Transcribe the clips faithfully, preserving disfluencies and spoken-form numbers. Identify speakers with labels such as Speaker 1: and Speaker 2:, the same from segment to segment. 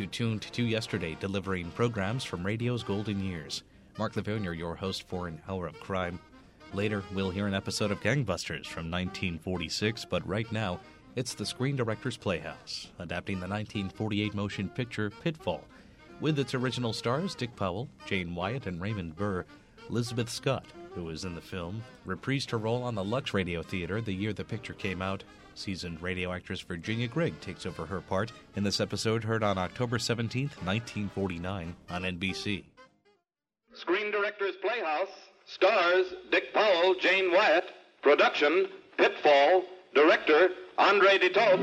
Speaker 1: to Tuned to Yesterday, delivering programs from radio's golden years. Mark Lavernier, your host for an hour of crime. Later, we'll hear an episode of Gangbusters from nineteen forty-six, but right now, it's the Screen Directors Playhouse, adapting the nineteen forty-eight motion picture Pitfall, with its original stars Dick Powell, Jane Wyatt, and Raymond Burr. Elizabeth Scott, who was in the film, reprised her role on the Lux Radio Theater the year the picture came out. Seasoned radio actress Virginia Gregg takes over her part in this episode, heard on October seventeenth, nineteen forty-nine on N B C.
Speaker 2: Screen Directors Playhouse stars Dick Powell, Jane Wyatt. Production, Pitfall. Director, Andre de Toth.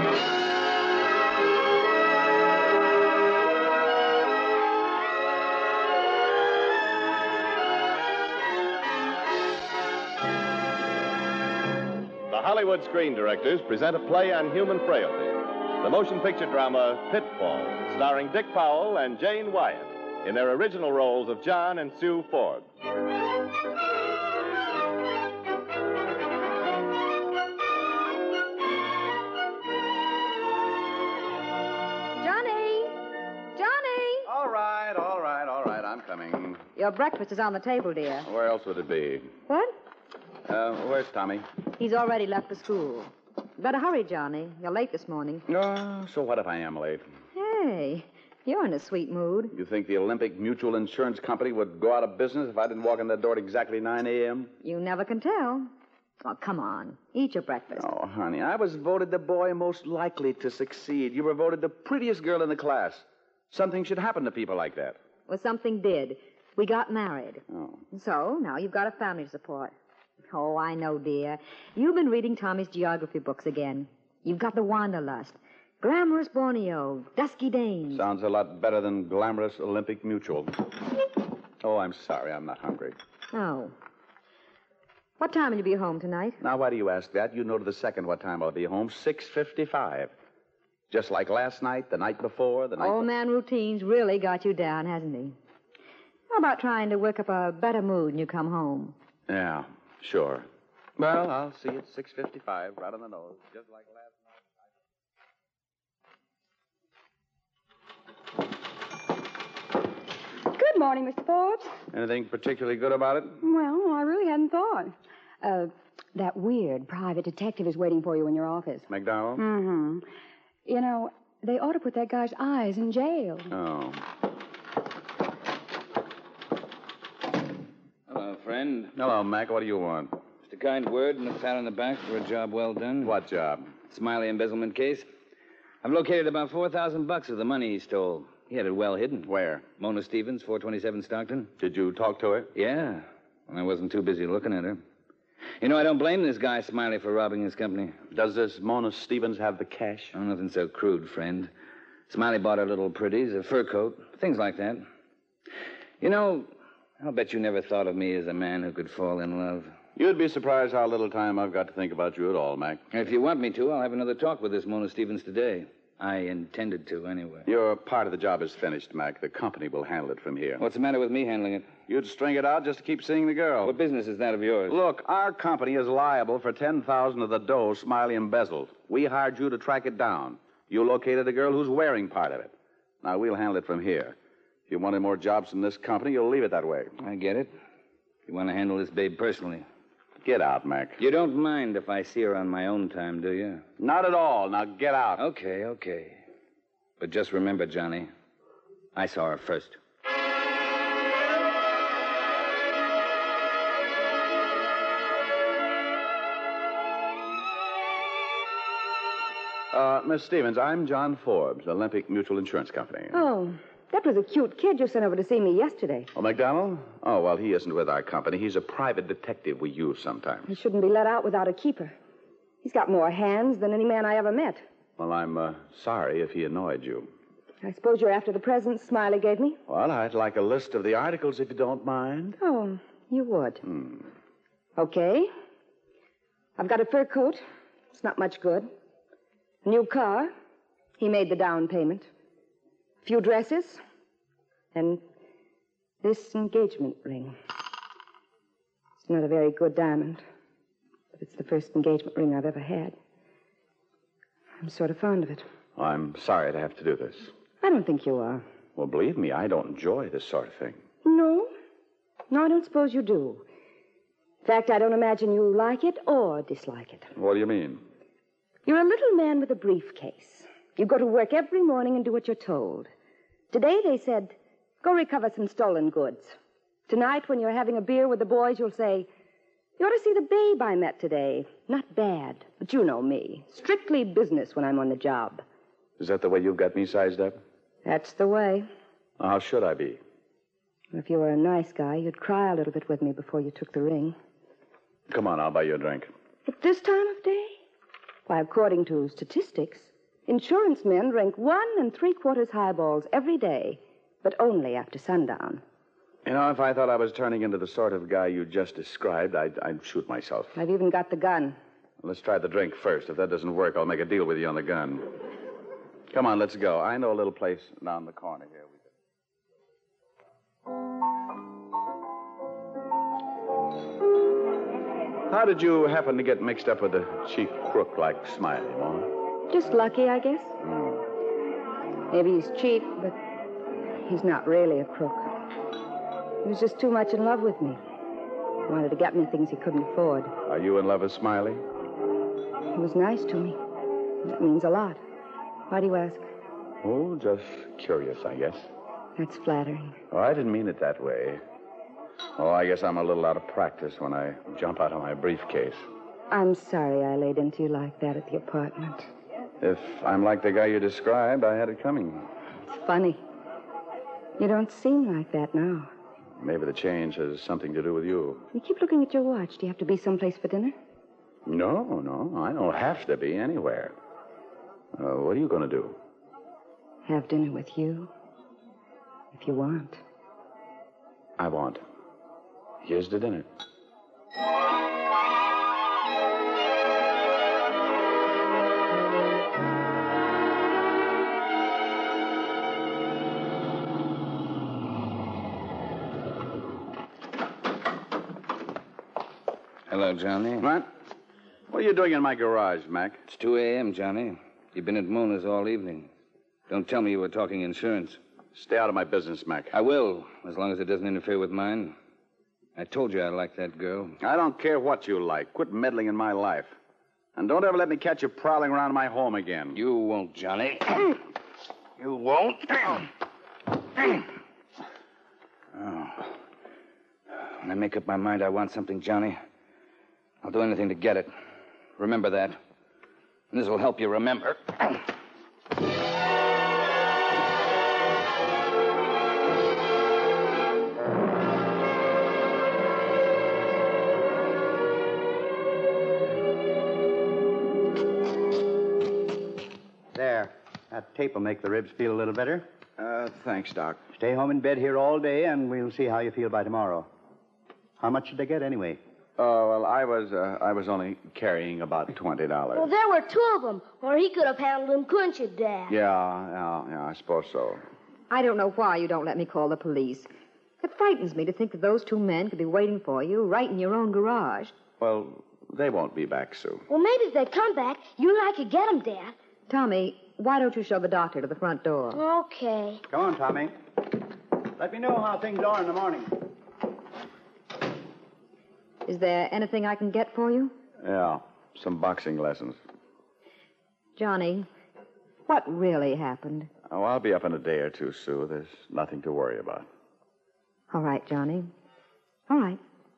Speaker 3: The Hollywood Screen Directors present a play on human frailty. The motion picture drama Pitfall, starring Dick Powell and Jane Wyatt in their original roles of John and Sue Forbes.
Speaker 4: Johnny! Johnny!
Speaker 5: All right, all right, all right. I'm coming.
Speaker 4: Your breakfast is on the table, dear.
Speaker 5: Where else would it be?
Speaker 4: What?
Speaker 5: Uh, where's Tommy?
Speaker 4: He's already left for school. Better hurry, Johnny. You're late this morning.
Speaker 5: Oh, so what if I am late?
Speaker 4: Hey, you're in a sweet mood.
Speaker 5: You think the Olympic Mutual Insurance Company would go out of business if I didn't walk in that door at exactly nine a.m.?
Speaker 4: You never can tell. Oh, come on. Eat your breakfast.
Speaker 5: Oh, honey, I was voted the boy most likely to succeed. You were voted the prettiest girl in the class. Something should happen to people like that.
Speaker 4: Well, something did. We got married.
Speaker 5: Oh.
Speaker 4: So, now you've got a family to support. Oh, I know, dear. You've been reading Tommy's geography books again. You've got the Wanderlust, Glamorous Borneo, Dusky Danes.
Speaker 5: Sounds a lot better than Glamorous Olympic Mutual. Oh, I'm sorry. I'm not hungry.
Speaker 4: Oh. What time will you be home tonight?
Speaker 5: Now, why do you ask that? You know to the second what time I'll be home. six fifty-five. Just like last night, the night before, the night...
Speaker 4: Old
Speaker 5: be-
Speaker 4: man routine's really got you down, hasn't he? How about trying to work up a better mood when you come home?
Speaker 5: Yeah, sure. Well, I'll see you at six fifty-five, right on the nose, just like last night.
Speaker 6: Good morning, Mister Forbes.
Speaker 5: Anything particularly good about it?
Speaker 6: Well, I really hadn't thought. Uh, that weird private detective is waiting for you in your office.
Speaker 5: McDowell?
Speaker 6: Mm-hmm. You know, they ought to put that guy's eyes in jail.
Speaker 5: Oh.
Speaker 7: Hello, friend.
Speaker 5: Hello, Mac. What do you want?
Speaker 7: Just a kind word and a pat on the back for a job well done.
Speaker 5: What job?
Speaker 7: Smiley embezzlement case. I've located about four thousand bucks of the money he stole. He had it well hidden.
Speaker 5: Where?
Speaker 7: Mona Stevens, four twenty-seven Stockton.
Speaker 5: Did you talk to her?
Speaker 7: Yeah. When I wasn't too busy looking at her. You know, I don't blame this guy, Smiley, for robbing his company.
Speaker 5: Does this Mona Stevens have the cash?
Speaker 7: Oh, nothing so crude, friend. Smiley bought her little pretties, a fur coat, things like that. You know, I'll bet you never thought of me as a man who could fall in love.
Speaker 5: You'd be surprised how little time I've got to think about you at all, Mac.
Speaker 7: If you want me to, I'll have another talk with this Mona Stevens today. I intended to, anyway.
Speaker 5: Your part of the job is finished, Mac. The company will handle it from here.
Speaker 7: What's the matter with me handling it?
Speaker 5: You'd string it out just to keep seeing the girl.
Speaker 7: What business is that of yours?
Speaker 5: Look, our company is liable for ten thousand dollars of the dough Smiley embezzled. We hired you to track it down. You located a girl who's wearing part of it. Now, we'll handle it from here. If you want any more jobs from this company, you'll leave it that way.
Speaker 7: I get it. You want to handle this babe personally.
Speaker 5: Get out, Mac.
Speaker 7: You don't mind if I see her on my own time, do you?
Speaker 5: Not at all. Now, get out.
Speaker 7: Okay, okay. But just remember, Johnny, I saw her first.
Speaker 5: Uh, Miss Stevens, I'm John Forbes, Olympic Mutual Insurance Company.
Speaker 6: Oh, that was a cute kid you sent over to see me yesterday.
Speaker 5: Oh, McDonald? Oh, well, he isn't with our company. He's a private detective we use sometimes.
Speaker 6: He shouldn't be let out without a keeper. He's got more hands than any man I ever met.
Speaker 5: Well, I'm uh, sorry if he annoyed you.
Speaker 6: I suppose you're after the presents Smiley gave me?
Speaker 5: Well, I'd like a list of the articles, if you don't mind.
Speaker 6: Oh, you would.
Speaker 5: Hmm.
Speaker 6: Okay. I've got a fur coat. It's not much good. A new car. He made the down payment. A few dresses. And this engagement ring. It's not a very good diamond, but it's the first engagement ring I've ever had. I'm sort of fond of it.
Speaker 5: I'm sorry to have to do this.
Speaker 6: I don't think you are.
Speaker 5: Well, believe me, I don't enjoy this sort of thing.
Speaker 6: No? No, I don't suppose you do. In fact, I don't imagine you like it or dislike it.
Speaker 5: What do you mean?
Speaker 6: You're a little man with a briefcase. You go to work every morning and do what you're told. Today they said, go recover some stolen goods. Tonight, when you're having a beer with the boys, you'll say, you ought to see the babe I met today. Not bad, but you know me. Strictly business when I'm on the job.
Speaker 5: Is that the way you've got me sized up?
Speaker 6: That's the way.
Speaker 5: How should I be?
Speaker 6: If you were a nice guy, you'd cry a little bit with me before you took the ring.
Speaker 5: Come on, I'll buy you a drink.
Speaker 6: At this time of day? Why, according to statistics, insurance men drink one and three quarters highballs every day, but only after sundown.
Speaker 5: You know, if I thought I was turning into the sort of guy you just described, I'd, I'd shoot myself.
Speaker 6: I've even got the gun.
Speaker 5: Let's try the drink first. If that doesn't work, I'll make a deal with you on the gun. Come on, let's go. I know a little place down the corner here. How did you happen to get mixed up with a cheap crook like Smiley, Mona?
Speaker 6: Just lucky, I guess.
Speaker 5: Mm.
Speaker 6: Maybe he's cheap, but he's not really a crook. He was just too much in love with me. He wanted to get me things he couldn't afford.
Speaker 5: Are you in love with Smiley?
Speaker 6: He was nice to me. That means a lot. Why do you ask?
Speaker 5: Oh, just curious, I guess.
Speaker 6: That's flattering.
Speaker 5: Oh, I didn't mean it that way. Oh, I guess I'm a little out of practice when I jump out of my briefcase.
Speaker 6: I'm sorry I laid into you like that at the apartment.
Speaker 5: If I'm like the guy you described, I had it coming.
Speaker 6: It's funny. You don't seem like that now.
Speaker 5: Maybe the change has something to do with you.
Speaker 6: You keep looking at your watch. Do you have to be someplace for dinner?
Speaker 5: No, no. I don't have to be anywhere. Uh, what are you going to do?
Speaker 6: Have dinner with you. If you want.
Speaker 5: I want. Here's the dinner.
Speaker 7: Hello, Johnny.
Speaker 5: What? What are you doing in my garage, Mac?
Speaker 7: It's two a.m., Johnny. You've been at Mona's all evening. Don't tell me you were talking insurance.
Speaker 5: Stay out of my business, Mac.
Speaker 7: I will, as long as it doesn't interfere with mine. I told you I liked that girl.
Speaker 5: I don't care what you like. Quit meddling in my life. And don't ever let me catch you prowling around my home again.
Speaker 7: You won't, Johnny. You won't. Oh. When I make up my mind I want something, Johnny, I'll do anything to get it. Remember that. And this will help you remember.
Speaker 8: There. That tape will make the ribs feel a little better.
Speaker 5: Uh, thanks, Doc.
Speaker 8: Stay home in bed here all day, and we'll see how you feel by tomorrow. How much did they get, anyway?
Speaker 5: Oh, well, I was, uh, I was only carrying about twenty dollars.
Speaker 9: Well, there were two of them, or he could have handled them, couldn't you, Dad?
Speaker 5: Yeah, yeah, yeah, I suppose so.
Speaker 4: I don't know why you don't let me call the police. It frightens me to think that those two men could be waiting for you right in your own garage.
Speaker 5: Well, they won't be back soon.
Speaker 9: Well, maybe if they come back, you and I could get them, Dad.
Speaker 4: Tommy, why don't you show the doctor to the front door?
Speaker 9: Okay.
Speaker 8: Come on, Tommy. Let me know how things are in the morning.
Speaker 4: Is there anything I can get for you?
Speaker 5: Yeah, some boxing lessons.
Speaker 4: Johnny, what really happened?
Speaker 5: Oh, I'll be up in a day or two, Sue. There's nothing to worry about.
Speaker 4: All right, Johnny. All right.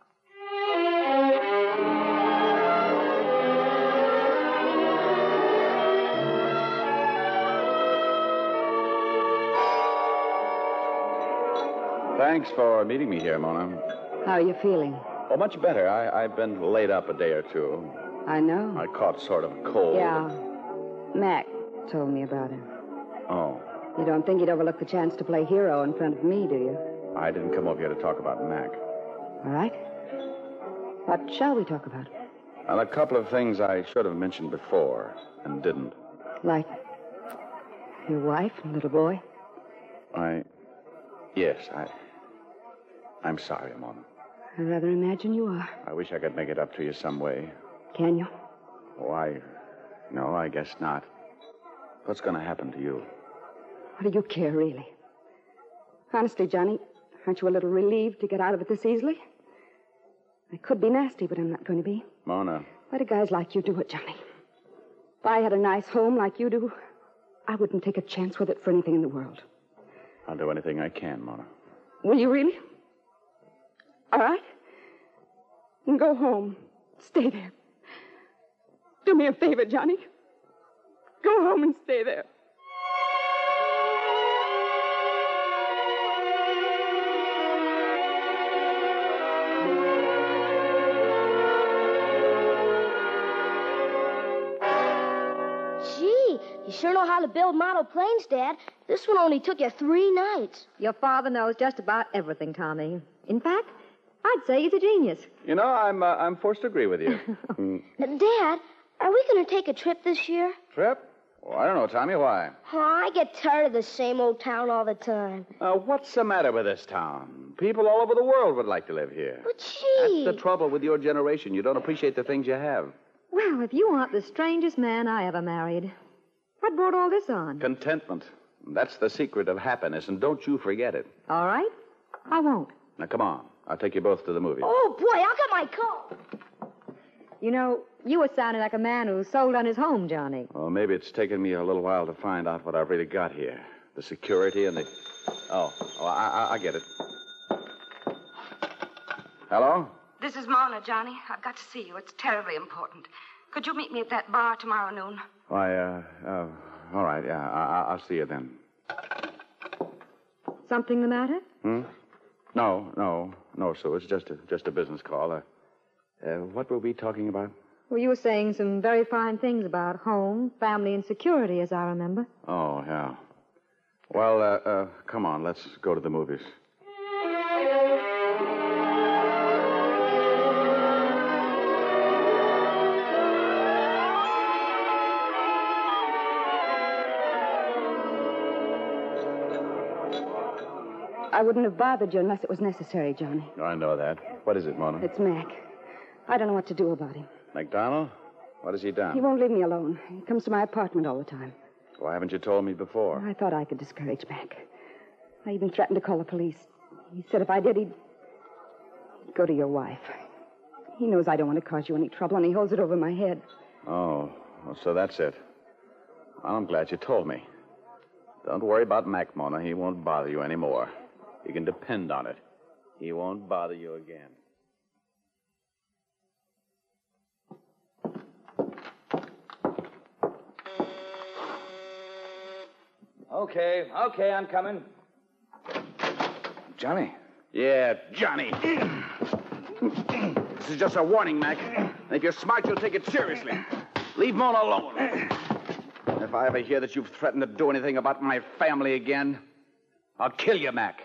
Speaker 5: Thanks for meeting me here, Mona.
Speaker 6: How are you feeling?
Speaker 5: Oh, much better. I, I've been laid up a day or two.
Speaker 6: I know.
Speaker 5: I caught sort of a cold.
Speaker 6: Yeah. Mac told me about it.
Speaker 5: Oh.
Speaker 6: You don't think he'd overlook the chance to play hero in front of me, do you?
Speaker 5: I didn't come over here to talk about Mac.
Speaker 6: All right. What shall we talk about?
Speaker 5: Well, a couple of things I should have mentioned before and didn't.
Speaker 6: Like your wife and little boy?
Speaker 5: I... Yes, I... I'm sorry, Mona.
Speaker 6: I'd rather imagine you are.
Speaker 5: I wish I could make it up to you some way.
Speaker 6: Can you?
Speaker 5: Oh, I... No, I guess not. What's going to happen to you?
Speaker 6: What do you care, really? Honestly, Johnny, aren't you a little relieved to get out of it this easily? I could be nasty, but I'm not going to be.
Speaker 5: Mona.
Speaker 6: Why do guys like you do it, Johnny? If I had a nice home like you do, I wouldn't take a chance with it for anything in the world.
Speaker 5: I'll do anything I can, Mona.
Speaker 6: Will you really? All right. Then go home. Stay there. Do me a favor, Johnny. Go home and stay there.
Speaker 9: Gee, you sure know how to build model planes, Dad. This one only took you three nights.
Speaker 4: Your father knows just about everything, Tommy. In fact, I'd say he's a genius.
Speaker 5: You know, I'm uh, I'm forced to agree with you. mm.
Speaker 9: Uh, Dad, are we going to take a trip this year?
Speaker 5: Trip? Oh, I don't know, Tommy. Why?
Speaker 9: Oh, I get tired of the same old town all the time.
Speaker 5: Uh, what's the matter with this town? People all over the world would like to live here.
Speaker 9: But, gee...
Speaker 5: That's the trouble with your generation. You don't appreciate the things you have.
Speaker 4: Well, if you aren't the strangest man I ever married, what brought all this on?
Speaker 5: Contentment. That's the secret of happiness, and don't you forget it.
Speaker 4: All right. I won't.
Speaker 5: Now, come on. I'll take you both to the movies.
Speaker 9: Oh, boy, I'll get my coat.
Speaker 4: You know, you were sounding like a man who sold on his home, Johnny.
Speaker 5: Well, maybe it's taken me a little while to find out what I've really got here. The security and the... Oh, oh I, I, I get it. Hello?
Speaker 6: This is Mona, Johnny. I've got to see you. It's terribly important. Could you meet me at that bar tomorrow noon?
Speaker 5: Why, uh, uh all right, yeah, I, I, I'll see you then.
Speaker 4: Something the matter?
Speaker 5: Hmm? No, no, no, Sue. It's just a, just a business call. Uh, uh, what were we talking about?
Speaker 4: Well, you were saying some very fine things about home, family, and security, as I remember.
Speaker 5: Oh, yeah. Well, uh, uh, come on, let's go to the movies.
Speaker 6: I wouldn't have bothered you unless it was necessary, Johnny.
Speaker 5: I know that. What is it, Mona?
Speaker 6: It's Mac. I don't know what to do about him.
Speaker 5: McDonald? What has he done?
Speaker 6: He won't leave me alone. He comes to my apartment all the time.
Speaker 5: Why haven't you told me before?
Speaker 6: I thought I could discourage Mac. I even threatened to call the police. He said if I did, he'd... he'd go to your wife. He knows I don't want to cause you any trouble, and he holds it over my head.
Speaker 5: Oh, well, so that's it. Well, I'm glad you told me. Don't worry about Mac, Mona. He won't bother you anymore. You can depend on it. He won't bother you again.
Speaker 7: Okay, okay, I'm coming. Johnny?
Speaker 5: Yeah, Johnny. This is just a warning, Mac. And if you're smart, you'll take it seriously. Leave Mona alone. If I ever hear that you've threatened to do anything about my family again, I'll kill you, Mac.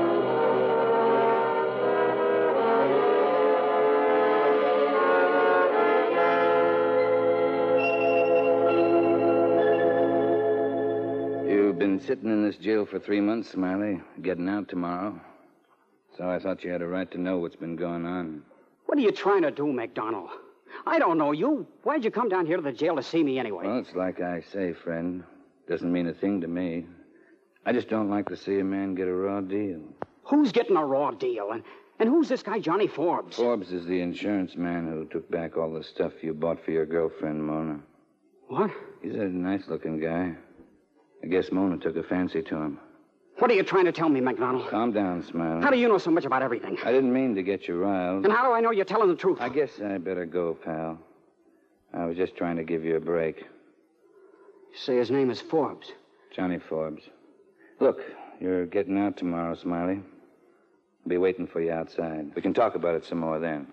Speaker 7: You've been sitting in this jail for three months, Smiley. Getting out tomorrow. So I thought you had a right to know what's been going on.
Speaker 10: What are you trying to do, McDonald? I don't know you. Why'd you come down here to the jail to see me anyway?
Speaker 7: Well, it's like I say, friend. Doesn't mean a thing to me. I just don't like to see a man get a raw deal.
Speaker 10: Who's getting a raw deal? And, and who's this guy, Johnny Forbes?
Speaker 7: Forbes is the insurance man who took back all the stuff you bought for your girlfriend, Mona.
Speaker 10: What?
Speaker 7: He's a nice-looking guy. I guess Mona took a fancy to him.
Speaker 10: What are you trying to tell me, McDonald?
Speaker 7: Calm down, Smiley.
Speaker 10: How do you know so much about everything?
Speaker 7: I didn't mean to get you riled.
Speaker 10: And how do I know you're telling the truth?
Speaker 7: I guess I better go, pal. I was just trying to give you a break.
Speaker 10: You say his name is Forbes?
Speaker 7: Johnny Forbes. Look, you're getting out tomorrow, Smiley. I'll be waiting for you outside. We can talk about it some more then.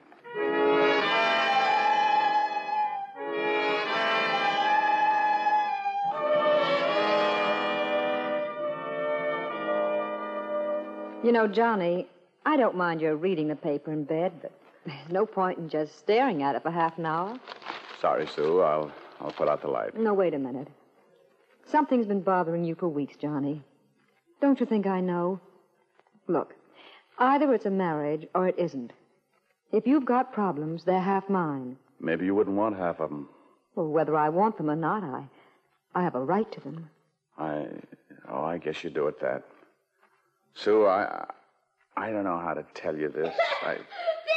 Speaker 4: You know, Johnny, I don't mind your reading the paper in bed, but there's no point in just staring at it for half an hour.
Speaker 5: Sorry, Sue. I'll I'll put out the light.
Speaker 4: No, wait a minute. Something's been bothering you for weeks, Johnny. Don't you think I know? Look, either it's a marriage or it isn't. If you've got problems, they're half mine.
Speaker 5: Maybe you wouldn't want half of them.
Speaker 4: Well, whether I want them or not, I, I have a right to them.
Speaker 5: I Oh, I guess you do it that. Sue, I I don't know how to tell you this. I...
Speaker 9: Daddy!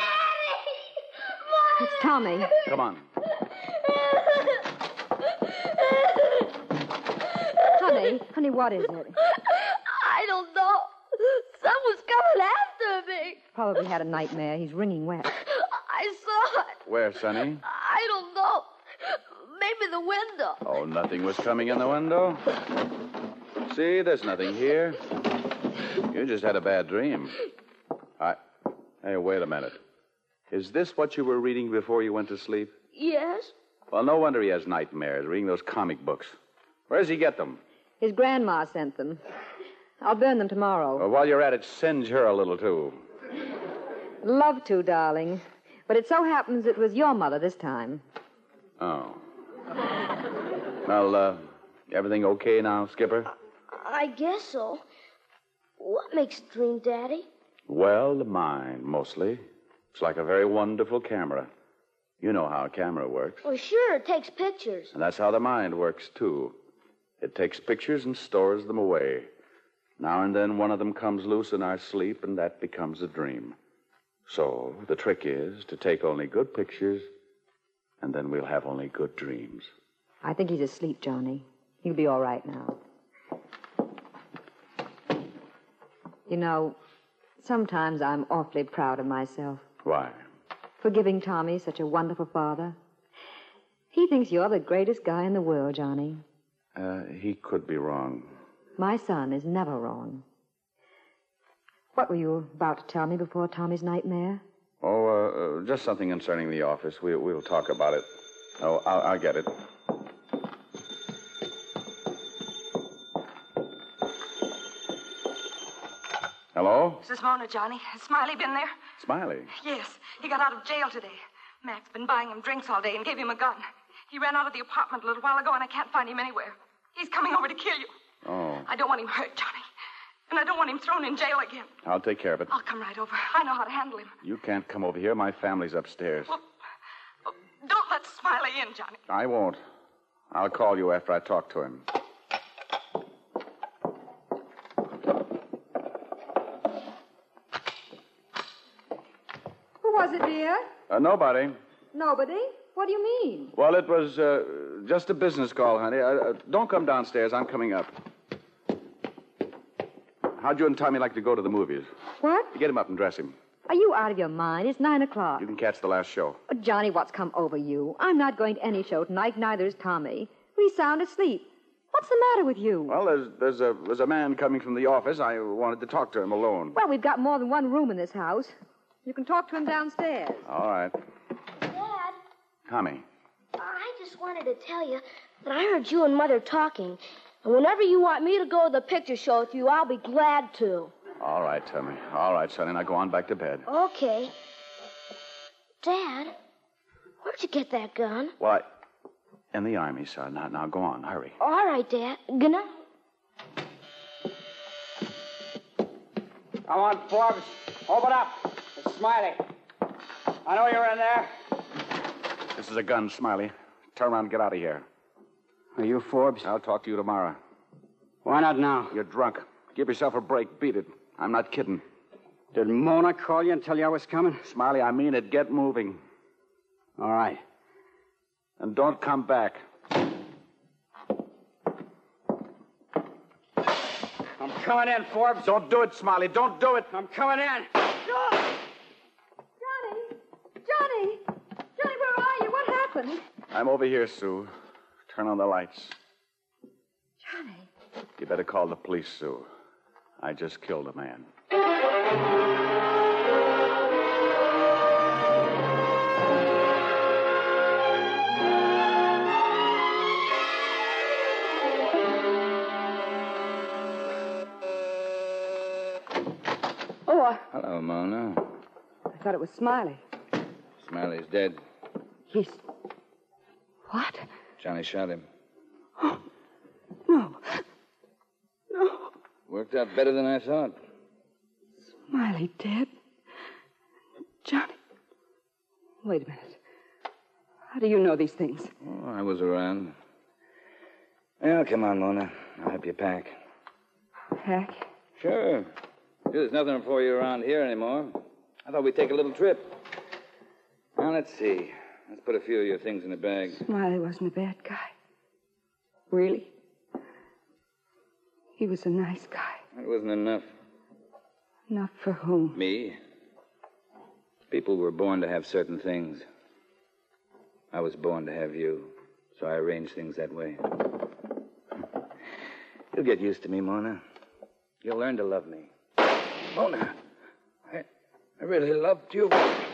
Speaker 4: It's Tommy.
Speaker 5: Come on.
Speaker 4: Honey, honey, what is it?
Speaker 9: I don't know. Someone's coming after me.
Speaker 4: Probably had a nightmare. He's wringing wet.
Speaker 9: I saw it.
Speaker 5: Where, Sonny?
Speaker 9: I don't know. Maybe the window.
Speaker 5: Oh, nothing was coming in the window? See, there's nothing here. You just had a bad dream. I... Hey, wait a minute. Is this what you were reading before you went to sleep?
Speaker 9: Yes.
Speaker 5: Well, no wonder he has nightmares, reading those comic books. Where does he get them?
Speaker 4: His grandma sent them. I'll burn them tomorrow.
Speaker 5: Well, while you're at it, singe her a little, too.
Speaker 4: Love to, darling. But it so happens it was your mother this time.
Speaker 5: Oh. Well, uh, everything okay now, Skipper?
Speaker 9: I guess so. What makes a dream, Daddy?
Speaker 5: Well, the mind, mostly. It's like a very wonderful camera. You know how a camera works.
Speaker 9: Well, sure, it takes pictures.
Speaker 5: And that's how the mind works, too. It takes pictures and stores them away. Now and then one of them comes loose in our sleep, and that becomes a dream. So the trick is to take only good pictures, and then we'll have only good dreams.
Speaker 4: I think he's asleep, Johnny. He'll be all right now. You know, sometimes I'm awfully proud of myself.
Speaker 5: Why?
Speaker 4: For giving Tommy such a wonderful father. He thinks you're the greatest guy in the world, Johnny.
Speaker 5: Uh, he could be wrong.
Speaker 4: My son is never wrong. What were you about to tell me before Tommy's nightmare?
Speaker 5: Oh, uh, uh, just something concerning the office. We, we'll talk about it. Oh, I'll, I'll get it. Hello?
Speaker 11: This is Mona, Johnny. Has Smiley been there?
Speaker 5: Smiley?
Speaker 11: Yes. He got out of jail today. Mac's been buying him drinks all day and gave him a gun. He ran out of the apartment a little while ago, and I can't find him anywhere. He's coming over to kill you.
Speaker 5: Oh.
Speaker 11: I don't want him hurt, Johnny. And I don't want him thrown in jail again.
Speaker 5: I'll take care of it.
Speaker 11: I'll come right over. I know how to handle him.
Speaker 5: You can't come over here. My family's upstairs.
Speaker 11: Well, well, don't let Smiley in, Johnny.
Speaker 5: I won't. I'll call you after I talk to him.
Speaker 4: Who was it, dear?
Speaker 5: Uh, nobody.
Speaker 4: Nobody? What do you mean?
Speaker 5: Well, it was uh, just a business call, honey. Uh, uh, don't come downstairs. I'm coming up. How'd you and Tommy like to go to the movies?
Speaker 4: What?
Speaker 5: Get him up and dress him.
Speaker 4: Are you out of your mind? It's nine o'clock.
Speaker 5: You can catch the last show.
Speaker 4: Oh, Johnny, what's come over you? I'm not going to any show tonight. Neither is Tommy. He's sound asleep. What's the matter with you?
Speaker 5: Well, there's, there's, a, there's a man coming from the office. I wanted to talk to him alone.
Speaker 4: Well, we've got more than one room in this house. You can talk to him downstairs.
Speaker 5: All right.
Speaker 9: Dad,
Speaker 5: Tommy.
Speaker 9: I just wanted to tell you that I heard you and Mother talking. And whenever you want me to go to the picture show with you, I'll be glad to.
Speaker 5: All right, Tommy. All right, sonny. Now go on back to bed.
Speaker 9: Okay. Dad, where'd you get that gun?
Speaker 5: Well, I... In the Army, son. Now, now go on. Hurry.
Speaker 9: All right, Dad. Good night.
Speaker 10: Come on, Forbes. Open up. It's Smiley. I know you're in there.
Speaker 5: This is a gun, Smiley. Turn around and get out of here.
Speaker 10: Are you Forbes?
Speaker 5: I'll talk to you tomorrow.
Speaker 10: Why not now?
Speaker 5: You're drunk. Give yourself a break. Beat it. I'm not kidding.
Speaker 10: Did Mona call you and tell you I was coming?
Speaker 5: Smiley, I mean it. Get moving.
Speaker 10: All right.
Speaker 5: And don't come back.
Speaker 10: I'm coming in, Forbes.
Speaker 5: Don't do it, Smiley. Don't do it.
Speaker 10: I'm coming in.
Speaker 4: No! Johnny! Johnny! Johnny, where are you? What happened?
Speaker 5: I'm over here, Sue. Turn on the lights.
Speaker 4: Johnny.
Speaker 5: You better call the police, Sue. I just killed a man.
Speaker 6: Oh, I,
Speaker 7: Hello, Mona.
Speaker 6: I thought it was Smiley.
Speaker 7: Smiley's dead.
Speaker 6: He's... What?
Speaker 7: Johnny shot him.
Speaker 6: Oh, no. No.
Speaker 7: Worked out better than I thought.
Speaker 6: Smiley dead? Johnny. Wait a minute. How do you know these things?
Speaker 7: Oh, I was around. Well, come on, Mona. I'll help you pack.
Speaker 6: Hack?
Speaker 7: Sure. There's nothing for you around here anymore. I thought we'd take a little trip. Now, let's see. Let's put a few of your things in a bag.
Speaker 6: Smiley wasn't a bad guy. Really? He was a nice guy.
Speaker 7: That wasn't enough.
Speaker 6: Not for whom?
Speaker 7: Me. People were born to have certain things. I was born to have you, so I arranged things that way. You'll get used to me, Mona. You'll learn to love me. Mona, I, I really loved you.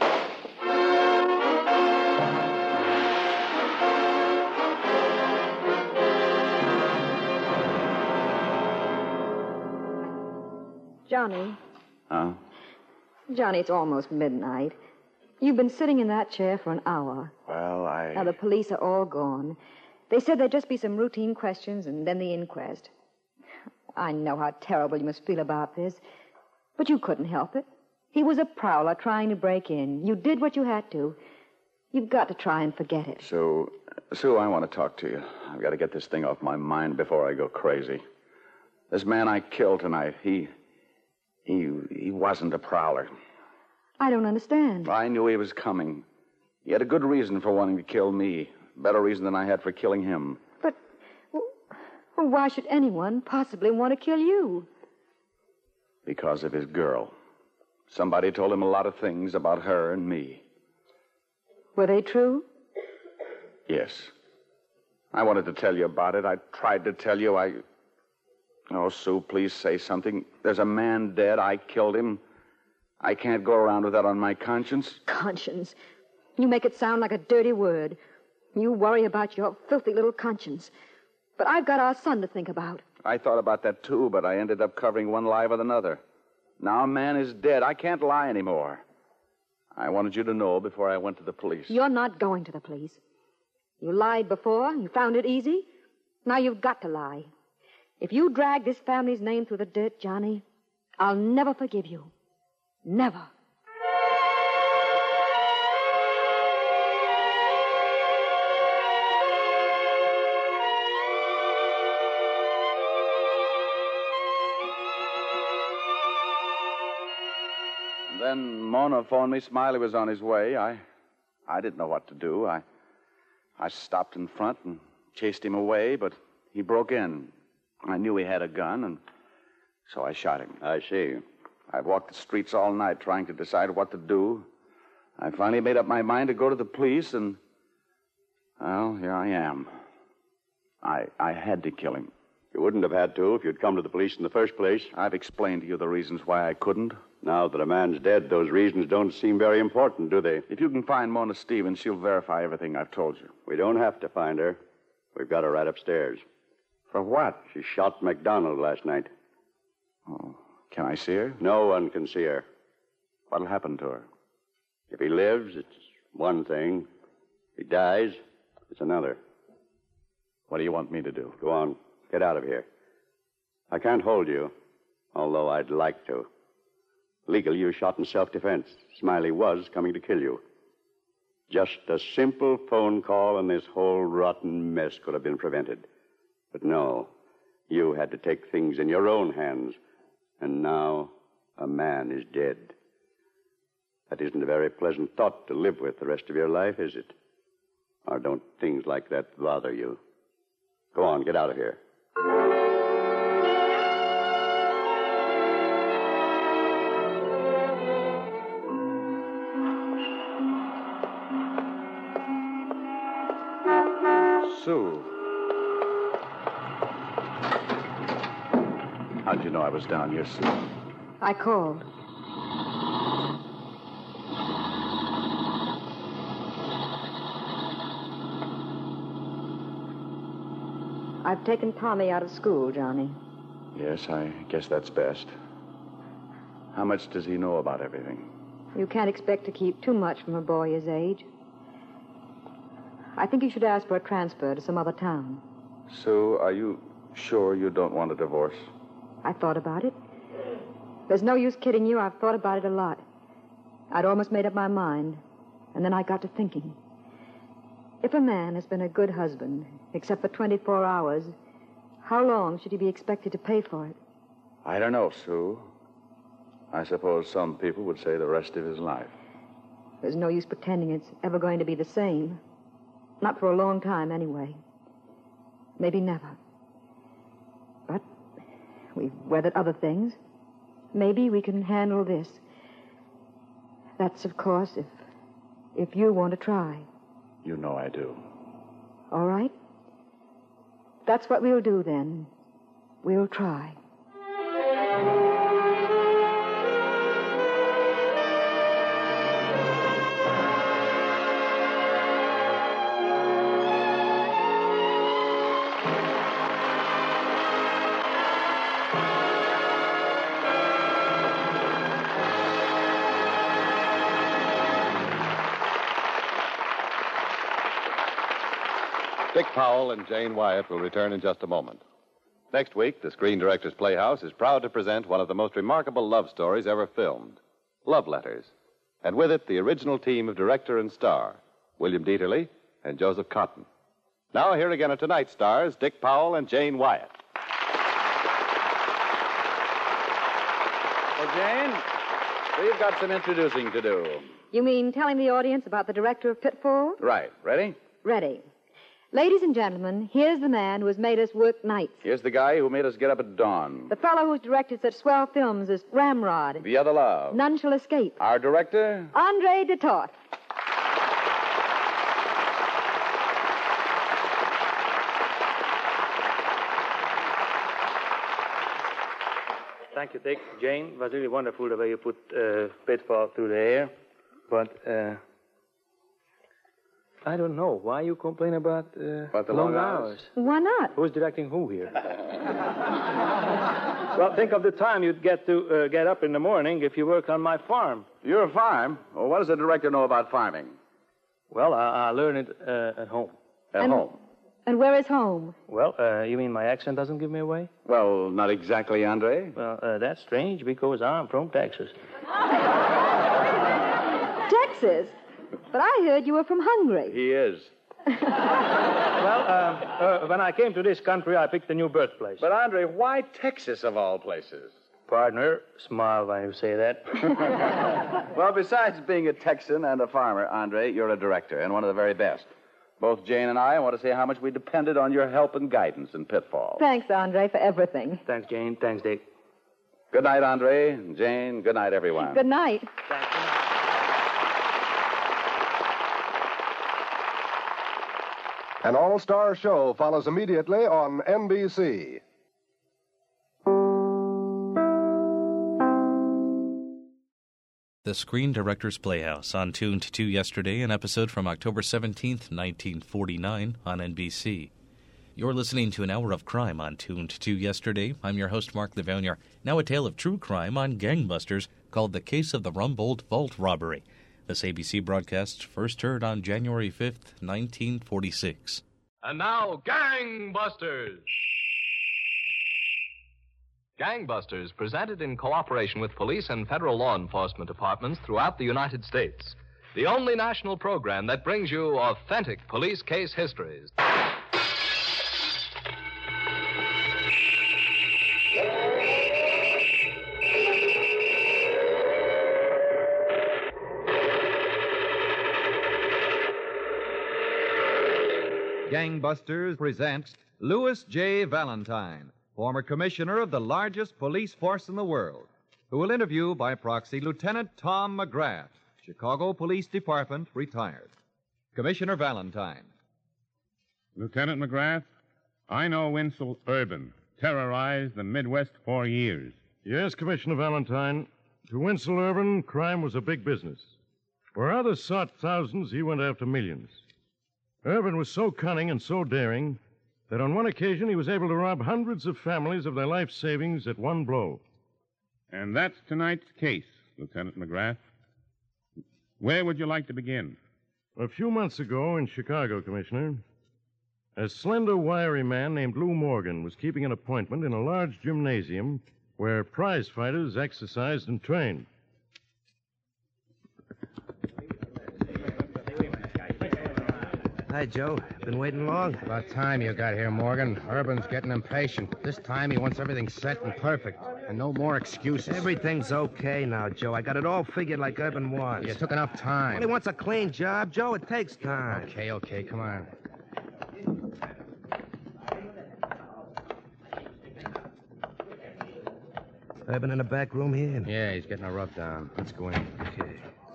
Speaker 4: Johnny.
Speaker 5: Huh?
Speaker 4: Johnny, it's almost midnight. You've been sitting in that chair for an hour.
Speaker 5: Well, I...
Speaker 4: Now, the police are all gone. They said there'd just be some routine questions and then the inquest. I know how terrible you must feel about this, but you couldn't help it. He was a prowler trying to break in. You did what you had to. You've got to try and forget it.
Speaker 5: Sue, Sue, I want to talk to you. I've got to get this thing off my mind before I go crazy. This man I killed tonight, he... He, he wasn't a prowler.
Speaker 4: I don't understand.
Speaker 5: I knew he was coming. He had a good reason for wanting to kill me. Better reason than I had for killing him.
Speaker 4: But well, why should anyone possibly want to kill you?
Speaker 5: Because of his girl. Somebody told him a lot of things about her and me.
Speaker 4: Were they true?
Speaker 5: Yes. I wanted to tell you about it. I tried to tell you. I... Oh, Sue, please say something. There's a man dead. I killed him. I can't go around with that on my conscience.
Speaker 4: Conscience? You make it sound like a dirty word. You worry about your filthy little conscience. But I've got our son to think about.
Speaker 5: I thought about that, too, but I ended up covering one lie with another. Now a man is dead. I can't lie anymore. I wanted you to know before I went to the police.
Speaker 4: You're not going to the police. You lied before. You found it easy. Now you've got to lie. If you drag this family's name through the dirt, Johnny, I'll never forgive you. Never.
Speaker 5: Then Mona phoned me. Smiley was on his way. I I didn't know what to do. I I stopped in front and chased him away, but he broke in. I knew he had a gun, and so I shot him.
Speaker 8: I see.
Speaker 5: I've walked the streets all night trying to decide what to do. I finally made up my mind to go to the police, and, well, here I am. I I had to kill him.
Speaker 8: You wouldn't have had to if you'd come to the police in the first place.
Speaker 5: I've explained to you the reasons why I couldn't.
Speaker 8: Now that a man's dead, those reasons don't seem very important, do they?
Speaker 5: If you can find Mona Stevens, she'll verify everything I've told you.
Speaker 8: We don't have to find her. We've got her right upstairs.
Speaker 5: For what?
Speaker 8: She shot McDonald last night.
Speaker 5: Oh, can I see her?
Speaker 8: No one can see her.
Speaker 5: What'll happen to her?
Speaker 8: If he lives, it's one thing. If he dies, it's another.
Speaker 5: What do you want me to do?
Speaker 8: Go on. Get out of here. I can't hold you, although I'd like to. Legally, you shot in self-defense. Smiley was coming to kill you. Just a simple phone call and this whole rotten mess could have been prevented. But no, you had to take things in your own hands. And now a man is dead. That isn't a very pleasant thought to live with the rest of your life, is it? Or don't things like that bother you? Go on, get out of here.
Speaker 5: Sue. How'd you know I was down here, Sue?
Speaker 4: I called. I've taken Tommy out of school, Johnny.
Speaker 5: Yes, I guess that's best. How much does he know about everything?
Speaker 4: You can't expect to keep too much from a boy his age. I think you should ask for a transfer to some other town.
Speaker 5: Sue, are you sure you don't want a divorce?
Speaker 4: I thought about it. There's no use kidding you. I've thought about it a lot. I'd almost made up my mind, and then I got to thinking. If a man has been a good husband, except for twenty-four hours, how long should he be expected to pay for it?
Speaker 5: I don't know, Sue. I suppose some people would say the rest of his life.
Speaker 4: There's no use pretending it's ever going to be the same. Not for a long time, anyway. Maybe never. But we've weathered other things. Maybe we can handle this. That's, of course, if if you want to try.
Speaker 5: You know I do.
Speaker 4: All right? That's what we'll do, then. We'll try.
Speaker 3: Dick Powell and Jane Wyatt will return in just a moment. Next week, the Screen Directors Playhouse is proud to present one of the most remarkable love stories ever filmed, Love Letters. And with it, the original team of director and star, William Dieterle and Joseph Cotton. Now, here again are tonight's stars, Dick Powell and Jane Wyatt.
Speaker 5: Well, Jane, we've got some introducing to do.
Speaker 4: You mean telling the audience about the director of Pitfall?
Speaker 5: Right. Ready?
Speaker 4: Ready. Ladies and gentlemen, here's the man who has made us work nights.
Speaker 5: Here's the guy who made us get up at dawn.
Speaker 4: The fellow who's directed such swell films as Ramrod.
Speaker 5: The Other Love.
Speaker 4: None Shall Escape.
Speaker 5: Our director?
Speaker 4: Andre de Toth.
Speaker 12: Thank you, Dick. Jane, it was really wonderful the way you put uh, Pitfall through the air. But, uh, I don't know. Why you complain about, uh,
Speaker 5: about the
Speaker 12: long,
Speaker 5: long
Speaker 12: hours?
Speaker 5: hours?
Speaker 4: Why not?
Speaker 12: Who's directing who here? Well, think of the time you'd get to uh, get up in the morning if you work on my farm.
Speaker 5: Your farm? Well, what does the director know about farming?
Speaker 12: Well, I, I learned it uh, at home.
Speaker 5: At
Speaker 4: and,
Speaker 5: home?
Speaker 4: And where is home?
Speaker 12: Well, uh, you mean my accent doesn't give me away?
Speaker 5: Well, not exactly, Andre.
Speaker 12: Well, uh, that's strange because I'm from Texas.
Speaker 4: Texas? But I heard you were from Hungary.
Speaker 5: He is.
Speaker 12: Well, uh, uh, when I came to this country, I picked a new birthplace.
Speaker 5: But, Andre, why Texas of all places?
Speaker 12: Partner, smile when you say that.
Speaker 5: Well, besides being a Texan and a farmer, Andre, you're a director, and one of the very best. Both Jane and I want to say how much we depended on your help and guidance in Pitfall.
Speaker 4: Thanks, Andre, for everything.
Speaker 12: Thanks, Jane. Thanks, Dick.
Speaker 5: Good night, Andre. Jane, good night, everyone.
Speaker 4: Good night.
Speaker 12: Thanks.
Speaker 13: An all-star show follows immediately on N B C.
Speaker 1: The Screen Directors Playhouse on Tuned to yesterday, an episode from October seventeenth, nineteen forty-nine on N B C. You're listening to an hour of crime on Tuned to yesterday. I'm your host, Mark Levonier. Now a tale of true crime on Gangbusters called The Case of the Rumboldt Vault Robbery. This A B C broadcast first heard on January fifth, nineteen forty-six.
Speaker 14: And now, Gangbusters! Gangbusters, presented in cooperation with police and federal law enforcement departments throughout the United States. The only national program that brings you authentic police case histories.
Speaker 15: Gangbusters presents Louis J. Valentine, former commissioner of the largest police force in the world, who will interview by proxy Lieutenant Tom McGrath, Chicago Police Department, retired. Commissioner Valentine.
Speaker 16: Lieutenant McGrath, I know Winslow Urban terrorized the Midwest for years.
Speaker 17: Yes, Commissioner Valentine. To Winslow Urban, crime was a big business. Where others sought thousands, he went after millions. Urban was so cunning and so daring that on one occasion he was able to rob hundreds of families of their life savings at one blow.
Speaker 16: And that's tonight's case, Lieutenant McGrath. Where would you like to begin?
Speaker 17: A few months ago in Chicago, Commissioner, a slender, wiry man named Lou Morgan was keeping an appointment in a large gymnasium where prize fighters exercised and trained.
Speaker 18: Hi, Joe. Been waiting long?
Speaker 19: About time you got here, Morgan. Urban's getting impatient. This time he wants everything set and perfect, and no more excuses.
Speaker 18: Everything's okay now, Joe. I got it all figured like Urban wants.
Speaker 19: You took enough time.
Speaker 18: Well, he wants a clean job, Joe. It takes time.
Speaker 19: Okay, okay, come on.
Speaker 18: Urban in the back room here?
Speaker 19: Yeah, he's getting a rub down. Let's go in.
Speaker 18: Okay.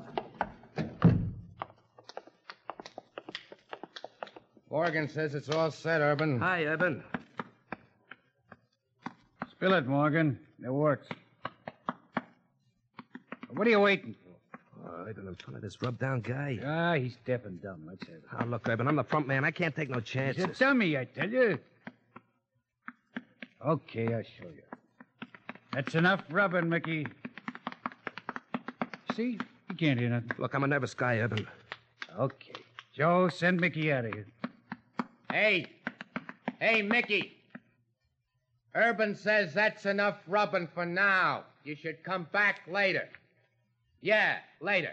Speaker 19: Morgan says it's all set, Urban.
Speaker 18: Hi, Urban.
Speaker 20: Spill it, Morgan. It works. What are you waiting for?
Speaker 18: Oh, Urban, in front of this rub-down guy.
Speaker 20: Ah, he's deaf and dumb. Let's have it.
Speaker 18: Oh, look, Urban, I'm the front man. I can't take no chances.
Speaker 20: He's a dummy, I tell you. Okay, I'll show you. That's enough rubbing, Mickey. See? You can't hear nothing.
Speaker 18: Look, I'm a nervous guy, Urban.
Speaker 20: Okay. Joe, send Mickey out of here.
Speaker 19: Hey. Hey, Mickey. Urban says that's enough rubbing for now. You should come back later. Yeah, later.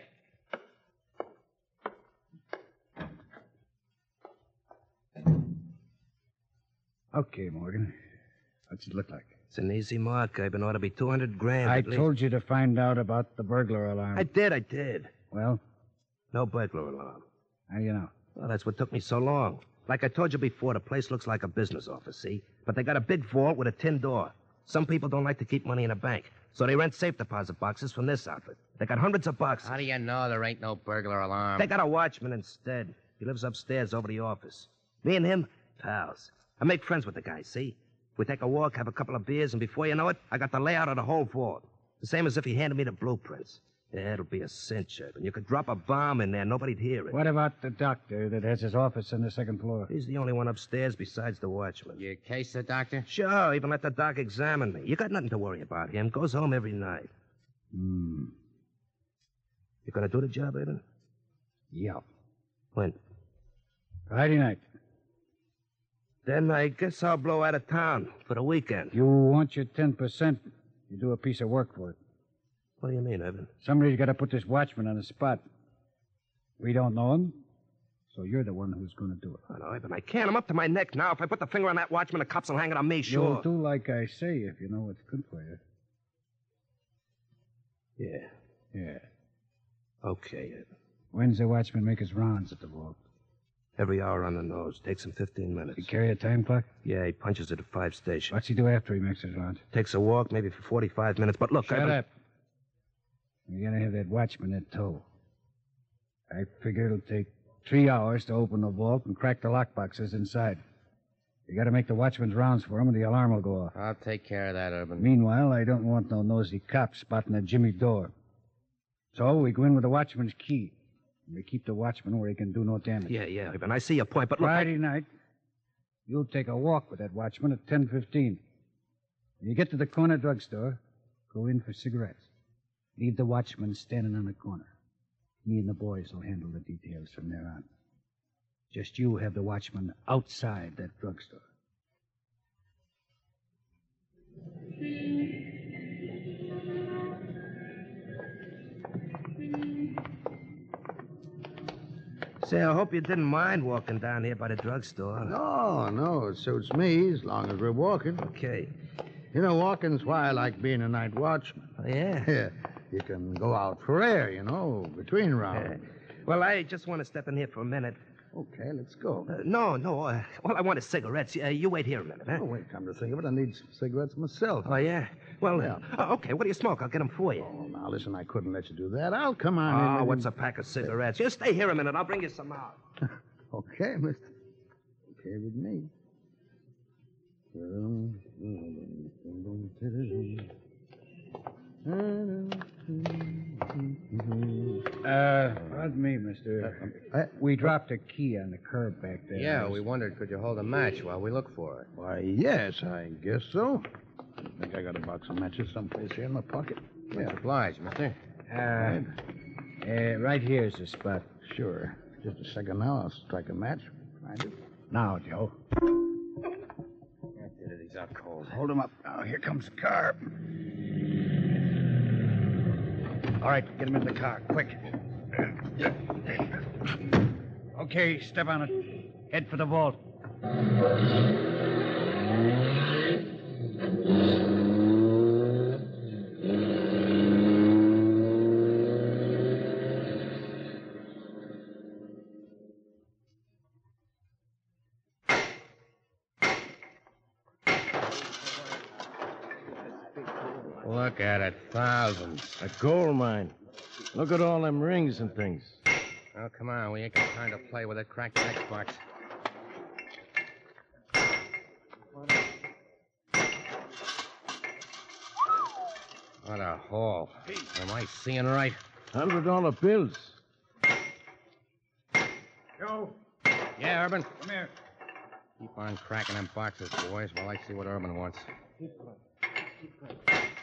Speaker 20: Okay, Morgan. What's it look like?
Speaker 18: It's an easy mark, Urban. Ought to be two hundred grand.
Speaker 20: I
Speaker 18: at least.
Speaker 20: told you to find out about the burglar alarm.
Speaker 18: I did, I did.
Speaker 20: Well?
Speaker 18: No burglar alarm.
Speaker 20: How do you know?
Speaker 18: Well, that's what took me so long. Like I told you before, the place looks like a business office, see? But they got a big vault with a tin door. Some people don't like to keep money in a bank, so they rent safe deposit boxes from this outfit. They got hundreds of boxes.
Speaker 19: How do you know there ain't no burglar alarm?
Speaker 18: They got a watchman instead. He lives upstairs over the office. Me and him, pals. I make friends with the guy, see? We take a walk, have a couple of beers, and before you know it, I got the layout of the whole vault. The same as if he handed me the blueprints. Yeah, it'll be a cinch, Urban. You could drop a bomb in there, nobody'd hear it.
Speaker 20: What about the doctor that has his office on the second floor?
Speaker 18: He's the only one upstairs besides the watchman.
Speaker 19: You case the doctor?
Speaker 18: Sure, even let the doc examine me. You got nothing to worry about him. Goes home every night.
Speaker 20: Hmm.
Speaker 18: You gonna do the job, Urban?
Speaker 20: Yeah.
Speaker 18: When?
Speaker 20: Friday night.
Speaker 18: Then I guess I'll blow out of town for the weekend.
Speaker 20: You want your ten percent. You do a piece of work for it.
Speaker 18: What do you mean, Urban?
Speaker 20: Somebody's got to put this watchman on the spot. We don't know him, so you're the one who's going to do it.
Speaker 18: Oh, no, Urban, I can't. I'm up to my neck now. If I put the finger on that watchman, the cops will hang it on me, sure.
Speaker 20: You'll do like I say if you know what's good for you.
Speaker 18: Yeah.
Speaker 20: Yeah.
Speaker 18: Okay, Urban.
Speaker 20: When's the watchman make his rounds at the vault?
Speaker 18: Every hour on the nose. Takes him fifteen minutes.
Speaker 20: He carry a time clock?
Speaker 18: Yeah, he punches it at five stations.
Speaker 20: What's he do after he makes his rounds?
Speaker 18: Takes a walk, maybe for forty-five minutes. But look,
Speaker 20: Shut
Speaker 18: Urban...
Speaker 20: up. You gotta have that watchman in tow. I figure it'll take three hours to open the vault and crack the lockboxes inside. You gotta make the watchman's rounds for him, and the alarm will go off.
Speaker 19: I'll take care of that, Urban.
Speaker 20: Meanwhile, I don't want no nosy cops spotting the Jimmy door. So we go in with the watchman's key. And we keep the watchman where he can do no damage.
Speaker 18: Yeah, yeah, Urban, I see your point, but look...
Speaker 20: Friday
Speaker 18: I...
Speaker 20: night, you'll take a walk with that watchman at ten fifteen. When you get to the corner drugstore, go in for cigarettes. Leave the watchman standing on the corner. Me and the boys will handle the details from there on. Just you have the watchman outside that drugstore.
Speaker 18: Say, I hope you didn't mind walking down here by the drugstore.
Speaker 21: No, no, it suits me as long as we're walking.
Speaker 18: Okay.
Speaker 21: You know, walking's why I like being a night watchman.
Speaker 18: Oh, yeah?
Speaker 21: Yeah. You can go out for air, you know, between rounds.
Speaker 18: Yeah. Well, I just want to step in here for a minute.
Speaker 21: Okay, let's go.
Speaker 18: Uh, no, no. Uh, all I want is cigarettes. Uh, you wait here a minute, huh?
Speaker 21: Oh, wait, come to think of it, I need some cigarettes myself.
Speaker 18: Oh, yeah? Well,
Speaker 21: yeah.
Speaker 18: Uh, oh, okay, what do you smoke? I'll get them for you.
Speaker 21: Oh, now, listen, I couldn't let you do that. I'll come on
Speaker 18: Oh,
Speaker 21: in. and-
Speaker 18: what's a pack of cigarettes? You stay here a minute. I'll bring you some out.
Speaker 21: Okay, mister. Okay with me.
Speaker 20: Uh, pardon me, mister.
Speaker 21: Uh,
Speaker 20: we dropped a key on the curb back there.
Speaker 19: Yeah, we wondered, could you hold a match while we look for it?
Speaker 21: Why, yes, I guess so. I think I got a box of matches someplace here in my pocket.
Speaker 19: Yeah, obliged, mister.
Speaker 20: Uh, uh, right here's the spot.
Speaker 21: Sure. Just a second now. I'll strike a match. Find it.
Speaker 20: Now, Joe.
Speaker 19: That did it. He's out cold.
Speaker 21: Hold him up. Now, here comes the car.
Speaker 20: All right, get him in the car, quick. Okay, step on it. Head for the vault.
Speaker 19: Look at it. Thousands.
Speaker 21: A gold mine. Look at all them rings and things.
Speaker 19: Oh, come on. We ain't got time to play with it. Crack the next box. What a haul. Am I seeing right?
Speaker 21: Hundred dollar bills.
Speaker 20: Joe.
Speaker 19: Yeah, Urban?
Speaker 20: Come here.
Speaker 19: Keep on cracking them boxes, boys, while I see what Urban wants.
Speaker 20: Keep going. Keep going.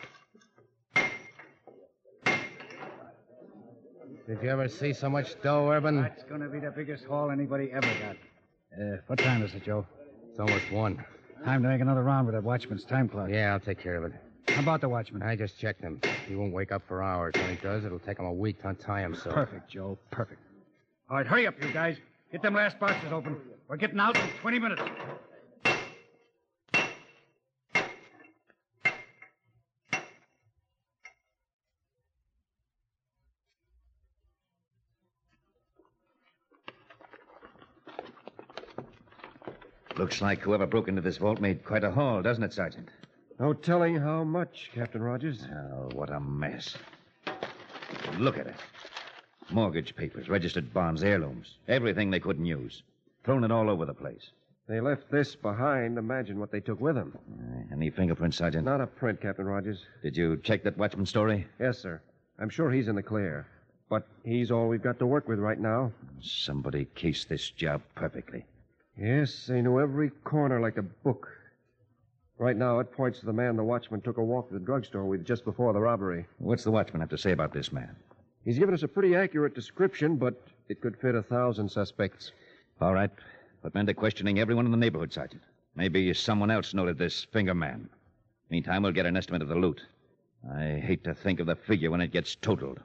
Speaker 19: Did you ever see so much dough, Urban?
Speaker 20: That's going to be the biggest haul anybody ever got. Uh, what time is it, Joe?
Speaker 19: It's almost one.
Speaker 20: Time to make another round with that watchman's time clock.
Speaker 19: Yeah, I'll take care of it.
Speaker 20: How about the watchman?
Speaker 19: I just checked him. He won't wake up for hours. When he does, it'll take him a week to untie himself.
Speaker 20: Perfect, Joe. Perfect. All right, hurry up, you guys. Get them last boxes open. We're getting out in twenty minutes.
Speaker 2: Looks like whoever broke into this vault made quite a haul, doesn't it, Sergeant?
Speaker 21: No telling how much, Captain Rogers.
Speaker 2: Oh, what a mess. Look at it. Mortgage papers, registered bonds, heirlooms, everything they couldn't use. Thrown it all over the place.
Speaker 21: They left this behind. Imagine what they took with them.
Speaker 2: Uh, any fingerprints, Sergeant?
Speaker 21: Not a print, Captain Rogers.
Speaker 2: Did you check that watchman's story?
Speaker 21: Yes, sir. I'm sure he's in the clear. But he's all we've got to work with right now.
Speaker 2: Somebody cased this job perfectly.
Speaker 21: Yes, they knew every corner like a book. Right now, it points to the man the watchman took a walk to the drugstore with just before the robbery.
Speaker 2: What's the watchman have to say about this man?
Speaker 21: He's given us a pretty accurate description, but it could fit a thousand suspects.
Speaker 2: All right. Put men to questioning everyone in the neighborhood, Sergeant. Maybe someone else noted this finger man. Meantime, we'll get an estimate of the loot. I hate to think of the figure when it gets totaled.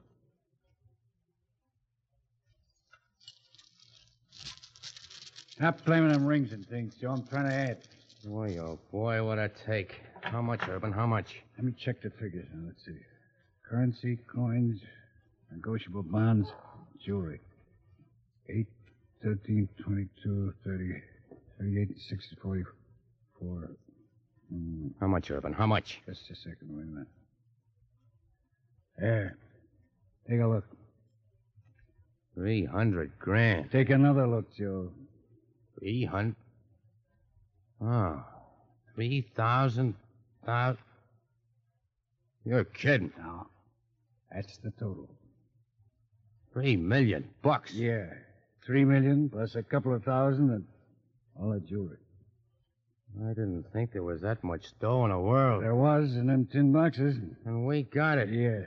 Speaker 20: Stop blaming them rings and things, Joe. I'm trying to add.
Speaker 19: Boy, oh boy, what'd it take? How much, Urban? How much?
Speaker 20: Let me check the figures now. Let's see. Currency, coins, negotiable bonds, jewelry. Eight, thirteen, twenty-two, thirty, thirty-eight, sixty, forty-four. Mm.
Speaker 19: How much, Urban? How much?
Speaker 20: Just a second. Wait a minute. There. Take a look.
Speaker 19: Three hundred grand.
Speaker 20: Take another look, Joe.
Speaker 19: Three hundred. Oh, three thousand. Thousand. You're kidding.
Speaker 20: No, that's the total.
Speaker 19: Three million bucks.
Speaker 20: Yeah, three million plus a couple of thousand and all that jewelry.
Speaker 19: I didn't think there was that much dough in the world.
Speaker 20: There was in them tin boxes.
Speaker 19: And we got it.
Speaker 20: Yeah.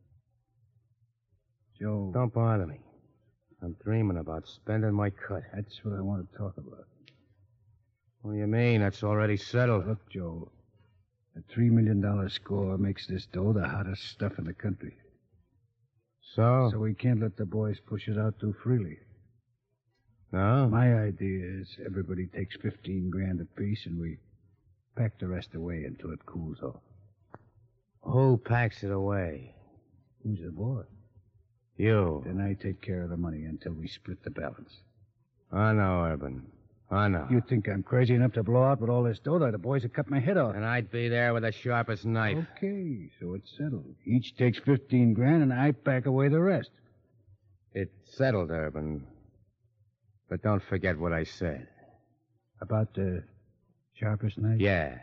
Speaker 20: Joe.
Speaker 19: Don't bother me. I'm dreaming about spending my cut.
Speaker 20: That's what I want to talk about.
Speaker 19: What do you mean? That's already settled.
Speaker 20: Look, Joe, the three million dollar score makes this dough the hottest stuff in the country.
Speaker 19: So?
Speaker 20: So we can't let the boys push it out too freely.
Speaker 19: No?
Speaker 20: My idea is everybody takes fifteen grand apiece and we pack the rest away until it cools off.
Speaker 19: Who packs it away?
Speaker 20: Who's the boy?
Speaker 19: You.
Speaker 20: Then I take care of the money until we split the balance.
Speaker 19: I know, Urban. I know.
Speaker 20: You think I'm crazy enough to blow out with all this dough? The boys would cut my head off.
Speaker 19: And I'd be there with the sharpest knife.
Speaker 20: Okay, so it's settled. Each takes fifteen grand and I pack away the rest.
Speaker 19: It's settled, Urban. But don't forget what I said.
Speaker 20: About the sharpest knife?
Speaker 19: Yeah.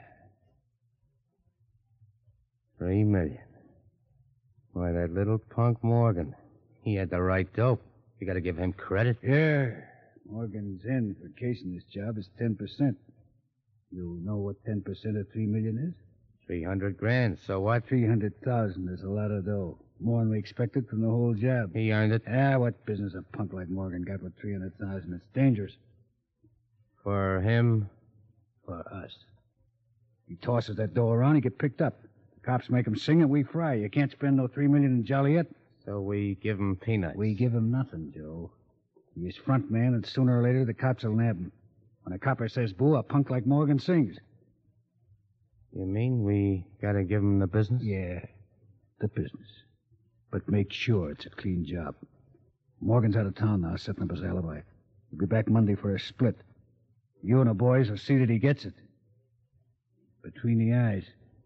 Speaker 19: Three million. Why, that little punk Morgan. He had the right dope. You gotta give him credit.
Speaker 20: Yeah. Morgan's end for casing this job is ten percent. You know what ten percent of three million is?
Speaker 19: Three hundred grand. So what?
Speaker 20: Three hundred thousand is a lot of dough. More than we expected from the whole job.
Speaker 19: He earned it.
Speaker 20: Ah, what business a punk like Morgan got with three hundred thousand? It's dangerous.
Speaker 19: For him?
Speaker 20: For us. He tosses that dough around, he get picked up. The cops make him sing and we fry. You can't spend no three million in Joliet.
Speaker 19: So we give him peanuts.
Speaker 20: We give him nothing, Joe. He's front man, and sooner or later the cops will nab him. When a copper says boo, a punk like Morgan sings.
Speaker 21: You mean we gotta give him the business?
Speaker 20: Yeah, the business. But make sure it's a clean job. Morgan's out of town now, setting up his alibi. He'll be back Monday for a split. You and the boys will see that he gets it. Between the eyes.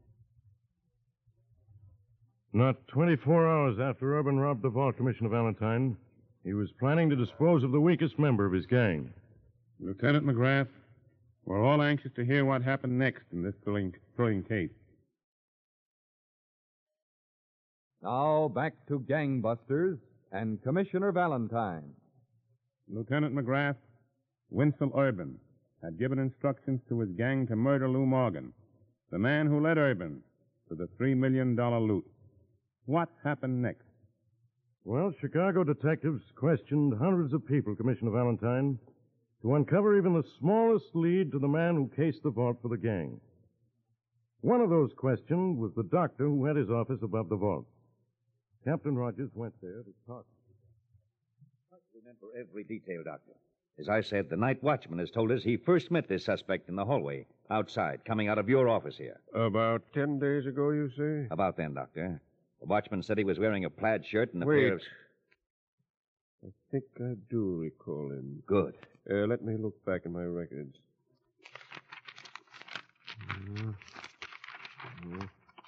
Speaker 17: Not twenty-four hours after Urban robbed the vault, Commissioner Valentine, he was planning to dispose of the weakest member of his gang.
Speaker 16: Lieutenant McGrath, we're all anxious to hear what happened next in this thrilling, thrilling case.
Speaker 15: Now back to Gangbusters and Commissioner Valentine.
Speaker 16: Lieutenant McGrath, Winslow Urban had given instructions to his gang to murder Lou Morgan, the man who led Urban to the three million dollars loot. What happened next?
Speaker 17: Well, Chicago detectives questioned hundreds of people, Commissioner Valentine, to uncover even the smallest lead to the man who cased the vault for the gang. One of those questioned was the doctor who had his office above the vault. Captain Rogers went there to talk.
Speaker 2: Remember every detail, Doctor. As I said, the night watchman has told us he first met this suspect in the hallway, outside, coming out of your office here.
Speaker 21: About ten days ago, you say?
Speaker 2: About then, Doctor. The watchman said he was wearing a plaid shirt and a
Speaker 21: Wait.
Speaker 2: pair of...
Speaker 21: I think I do recall him.
Speaker 2: Good.
Speaker 21: Uh, let me look back in my records. Uh, uh,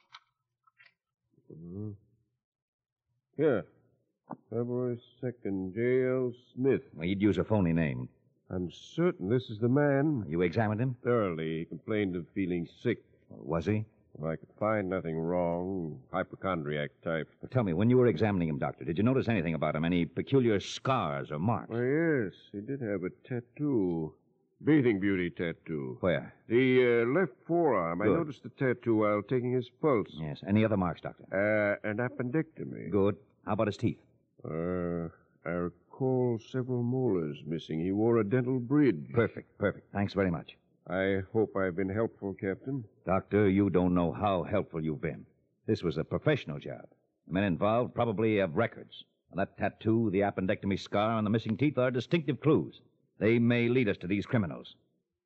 Speaker 21: uh. Here. February second, J L. Smith.
Speaker 2: Well, he'd use a phony name.
Speaker 21: I'm certain this is the man.
Speaker 2: You examined him?
Speaker 21: Thoroughly. He complained of feeling sick.
Speaker 2: Was he?
Speaker 21: Well, I could find nothing wrong. Hypochondriac type.
Speaker 2: Well, tell me, when you were examining him, Doctor, did you notice anything about him? Any peculiar scars or marks?
Speaker 21: Oh, yes. He did have a tattoo. Bathing beauty tattoo.
Speaker 2: Where?
Speaker 21: The uh, left forearm.
Speaker 2: Good.
Speaker 21: I noticed the tattoo while taking his pulse.
Speaker 2: Yes. Any other marks, Doctor?
Speaker 21: Uh, an appendectomy.
Speaker 2: Good. How about his teeth?
Speaker 21: Uh, I recall several molars missing. He wore a dental bridge.
Speaker 2: Perfect, perfect. Thanks very much.
Speaker 21: I hope I've been helpful, Captain.
Speaker 2: Doctor, you don't know how helpful you've been. This was a professional job. The men involved probably have records. And that tattoo, the appendectomy scar, and the missing teeth are distinctive clues. They may lead us to these criminals.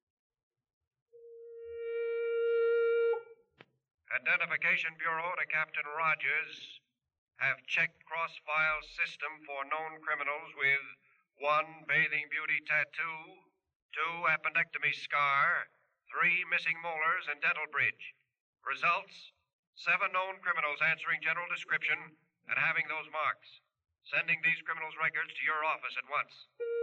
Speaker 11: Identification Bureau to Captain Rogers. Have checked cross-file system for known criminals with one bathing beauty tattoo, two appendectomy scar, three missing molars and dental bridge. Results, seven known criminals answering general description and having those marks. Sending these criminals' records to your office at once.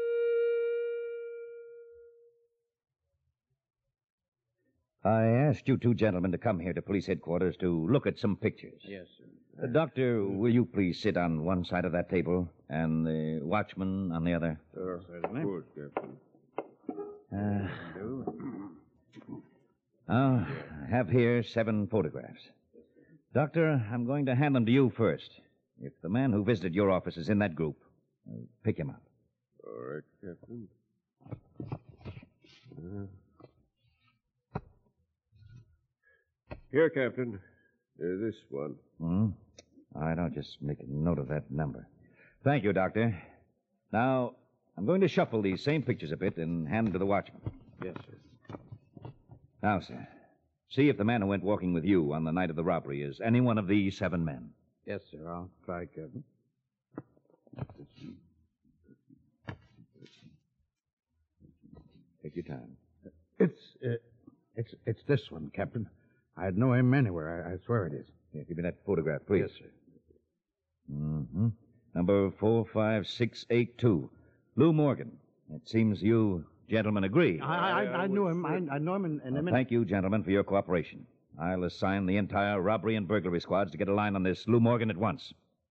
Speaker 2: I asked you two gentlemen to come here to police headquarters to look at some pictures.
Speaker 21: Yes, sir.
Speaker 2: Uh, doctor, will you please sit on one side of that table and the watchman on the other?
Speaker 21: Sir, of course, Captain.
Speaker 2: Uh, I have here seven photographs. Doctor, I'm going to hand them to you first. If the man who visited your office is in that group, uh, pick him up.
Speaker 21: All right, Captain. Uh, here, Captain. Uh, this one.
Speaker 2: Hmm? All right, I'll just make a note of that number. Thank you, Doctor. Now, I'm going to shuffle these same pictures a bit and hand them to the watchman.
Speaker 21: Yes, sir.
Speaker 2: Now, sir, see if the man who went walking with you on the night of the robbery is any one of these seven men.
Speaker 21: Yes, sir. I'll try, Captain.
Speaker 2: Take your time.
Speaker 22: It's, uh, it's, it's this one, Captain. I'd know him anywhere. I, I swear it is.
Speaker 2: Yeah, give me that photograph, please.
Speaker 22: Yes, sir.
Speaker 2: Mm-hmm. Number four five six eight two. Lou Morgan. It seems you gentlemen agree.
Speaker 22: I, I, I knew him. I, I know him in, in a
Speaker 2: Well,
Speaker 22: minute.
Speaker 2: thank you, gentlemen, for your cooperation. I'll assign the entire robbery and burglary squads to get a line on this Lou Morgan at once.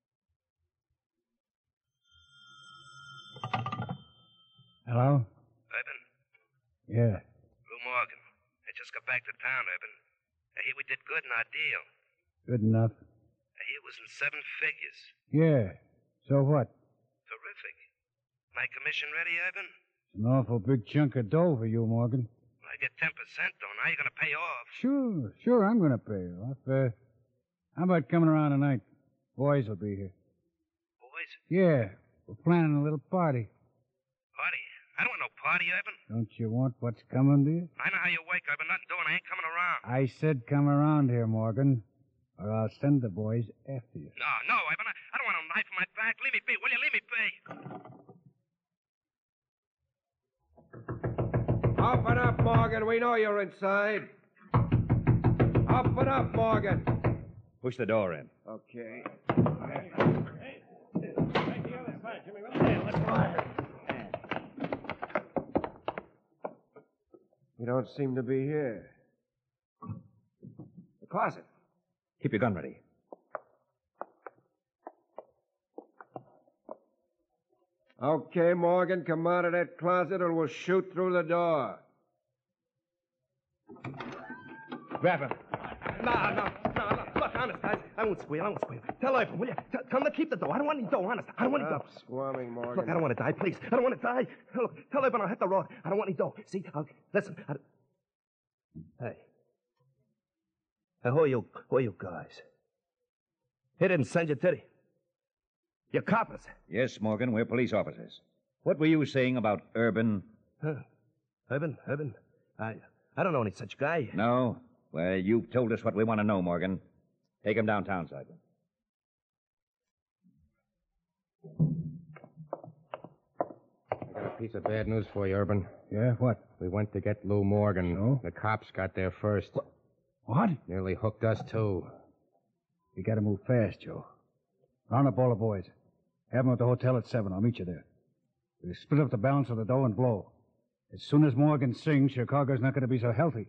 Speaker 20: Hello?
Speaker 23: Urban,
Speaker 20: Yeah.
Speaker 23: Lou Morgan. I just got back to town, Urban. I hear we did good in our deal.
Speaker 20: Good enough.
Speaker 23: I hear it was in seven figures.
Speaker 20: Yeah. So what?
Speaker 23: Terrific. My commission ready, Urban?
Speaker 20: It's an awful big chunk of dough for you, Morgan.
Speaker 23: Well, I get ten percent, though. Now you're going to pay off.
Speaker 20: Sure, sure, I'm going to pay you off. Uh, how about coming around tonight? Boys will be here.
Speaker 23: Boys?
Speaker 20: Yeah, we're planning a little party.
Speaker 23: Party? I don't want no party, Urban?
Speaker 20: Don't you want what's coming to you?
Speaker 23: I know how you work, Urban. Nothing doing. I ain't coming around.
Speaker 20: I said come around here, Morgan, or I'll send the boys after you.
Speaker 23: No, no, Urban. I, I don't want no knife in my back. Leave me be, will you? Leave me be.
Speaker 21: Open up, Morgan. We know you're inside. Open up, Morgan.
Speaker 2: Push the door in.
Speaker 21: Okay. You don't seem to be here. The closet.
Speaker 2: Keep your gun ready.
Speaker 21: Okay, Morgan, come out of that closet or we'll shoot through the door.
Speaker 18: Grab him. No, no, no, no. Look, honest, guys, I won't squeal, I won't squeal. Tell Urban, will you? T- tell him to keep the dough. I don't want any dough, honest. I don't want any dough.
Speaker 21: Stop squirming, Morgan.
Speaker 18: Look, I don't want to die, please. I don't want to die. Look, tell Urban I'll hit the road. I don't want any dough. See, I'll... Listen, I... Hey. Hey, who are you, who are you guys? He didn't send you, did he? You're coppers.
Speaker 2: Yes, Morgan, we're police officers. What were you saying about Urban?
Speaker 18: Huh. Urban, Urban? I, I don't know any such guy.
Speaker 2: No? Well, you've told us what we want to know, Morgan. Take him downtown, Sergeant.
Speaker 6: I got a piece of bad news for you, Urban.
Speaker 20: Yeah, what?
Speaker 6: We went to get Lou Morgan.
Speaker 20: So?
Speaker 6: The cops got there first.
Speaker 20: What? What?
Speaker 6: Nearly hooked us, too.
Speaker 20: You gotta move fast, Joe. Round up all the boys. Have them at the hotel at seven. I'll meet you there. We'll split up the balance of the dough and blow. As soon as Morgan sings, Chicago's not going to be so healthy.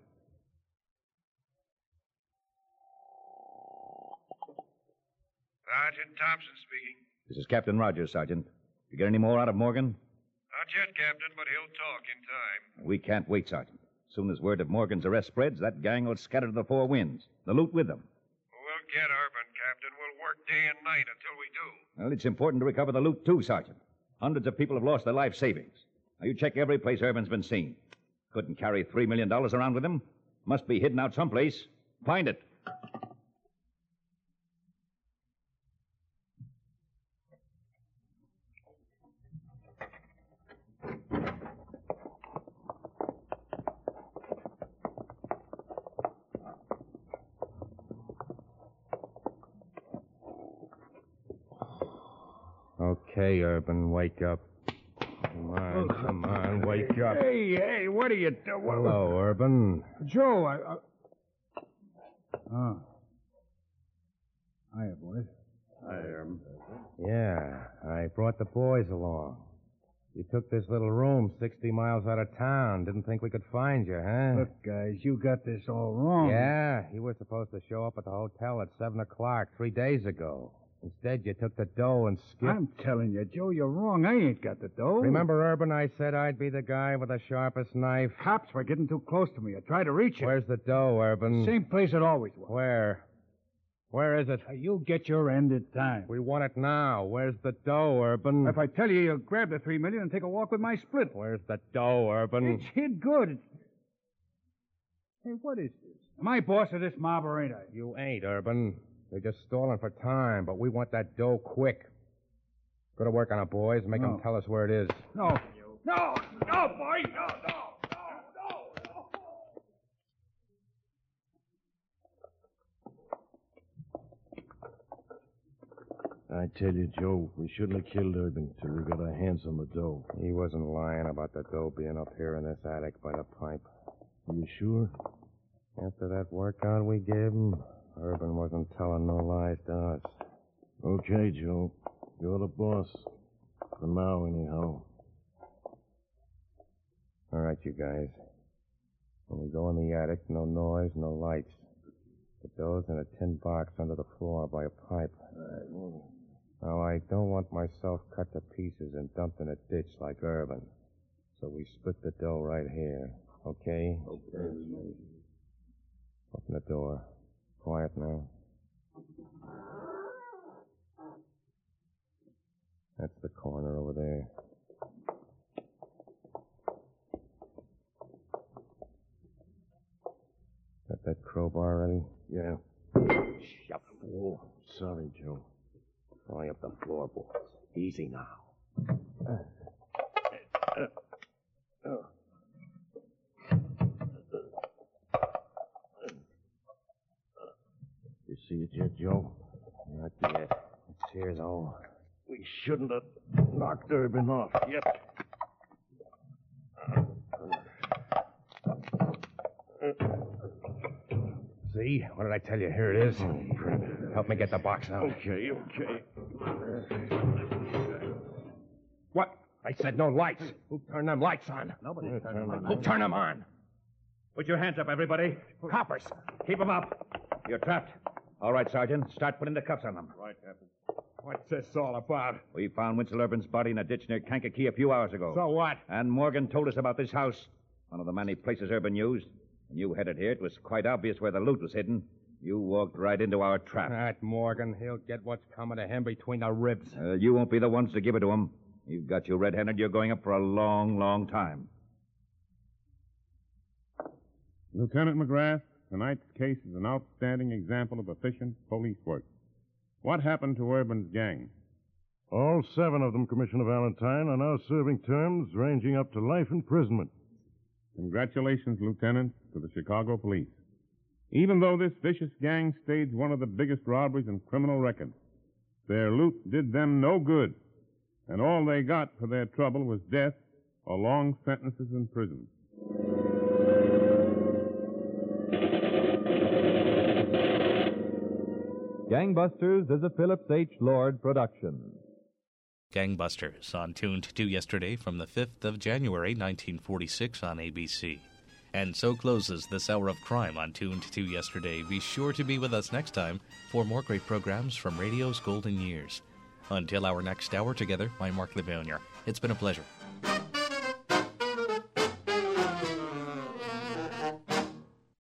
Speaker 11: Sergeant Thompson speaking.
Speaker 2: This is Captain Rogers, Sergeant. You get any more out of Morgan?
Speaker 11: Not yet, Captain, but he'll talk in time.
Speaker 2: We can't wait, Sergeant. As soon as word of Morgan's arrest spreads, that gang will scatter to the four winds. The loot with them.
Speaker 11: We'll get Urban, Captain. We'll work day and night until we do.
Speaker 2: Well, it's important to recover the loot, too, Sergeant. Hundreds of people have lost their life savings. Now, you check every place Urban's been seen. Couldn't carry three million dollars around with him. Must be hidden out someplace. Find it.
Speaker 6: Okay, Urban, wake up. Come on, come on, wake up.
Speaker 20: Hey, hey, what are you doing?
Speaker 6: Hello, Urban.
Speaker 20: Joe, I... I... Oh. Hiya, boys.
Speaker 6: Hi, Urban. Yeah, I brought the boys along. You took this little room sixty miles out of town. Didn't think we could find you, huh?
Speaker 20: Look, guys, you got this all wrong.
Speaker 6: Yeah, you were supposed to show up at the hotel at seven o'clock three days ago. Instead, you took the dough and skipped.
Speaker 20: I'm telling you, Joe, you're wrong. I ain't got the dough.
Speaker 6: Remember, Urban, I said I'd be the guy with the sharpest knife?
Speaker 20: Cops were getting too close to me. I tried to reach you.
Speaker 6: Where's the dough, Urban?
Speaker 20: Same place it always was.
Speaker 6: Where? Where is it?
Speaker 20: Uh, you'll get your end in time.
Speaker 6: We want it now. Where's the dough, Urban?
Speaker 20: If I tell you, you'll grab the three million and take a walk with my split.
Speaker 6: Where's the dough, Urban?
Speaker 20: It's hid good. Hey, what is this? Am I boss of this mob or ain't I?
Speaker 6: You ain't, Urban. They're just stalling for time, but we want that dough quick. Go to work on it, boys. Make
Speaker 20: No.
Speaker 6: them tell us where it is.
Speaker 20: No. No, no, boy, no, no, no, no.
Speaker 17: I tell you, Joe, we shouldn't have killed Urban till we got our hands on the dough.
Speaker 6: He wasn't lying about the dough being up here in this attic by the pipe.
Speaker 17: Are you sure?
Speaker 6: After that workout we gave him, Urban wasn't telling no lies to us.
Speaker 17: Okay, Joe. You're the boss. For now, anyhow.
Speaker 6: All right, you guys. When we go in the attic, no noise, no lights. The dough's in a tin box under the floor by a pipe. Now, I don't want myself cut to pieces and dumped in a ditch like Urban. So we split the dough right here. Okay?
Speaker 17: Okay.
Speaker 6: Open the door. Quiet now. That's the corner over there. Got that crowbar ready?
Speaker 17: Yeah.
Speaker 6: You fool.
Speaker 17: Sorry, Joe.
Speaker 6: Only up the floorboards. Easy now.
Speaker 17: Uh,
Speaker 22: Joe. Not yet. It's here, though.
Speaker 17: We shouldn't have knocked Urban off yet.
Speaker 22: See? What did I tell you? Here it is. Help me get the box out.
Speaker 17: Okay, okay.
Speaker 21: What? I said no lights. Who turned them lights on?
Speaker 22: Nobody turned them on.
Speaker 21: Who turned them on?
Speaker 22: Put your hands up, everybody.
Speaker 21: Coppers.
Speaker 22: Keep them up. You're trapped. All right, Sergeant. Start putting the cuffs on them.
Speaker 17: Right, Captain.
Speaker 21: What's this all about?
Speaker 2: We found Winslow Urban's body in a ditch near Kankakee a few hours ago.
Speaker 21: So what?
Speaker 2: And Morgan told us about this house, one of the many places Urban used. When you headed here, it was quite obvious where the loot was hidden. You walked right into our trap.
Speaker 21: That Morgan, he'll get what's coming to him between the ribs.
Speaker 2: Uh, you won't be the ones to give it to him. You've got you red-handed. You're going up for a long, long time.
Speaker 16: Lieutenant McGrath, tonight's case is an outstanding example of efficient police work. What happened to Urban's gang?
Speaker 17: All seven of them, Commissioner Valentine, are now serving terms ranging up to life imprisonment.
Speaker 16: Congratulations, Lieutenant, to the Chicago Police. Even though this vicious gang staged one of the biggest robberies in criminal record, their loot did them no good, and all they got for their trouble was death or long sentences in prison.
Speaker 15: Gangbusters is a Phillips H. Lord production.
Speaker 1: Gangbusters on Tuned to yesterday from the fifth of January, nineteen forty-six on A B C. And so closes this hour of crime on Tuned to yesterday. Be sure to be with us next time for more great programs from radio's golden years. Until our next hour together, I'm Mark Livonia. It's been a pleasure.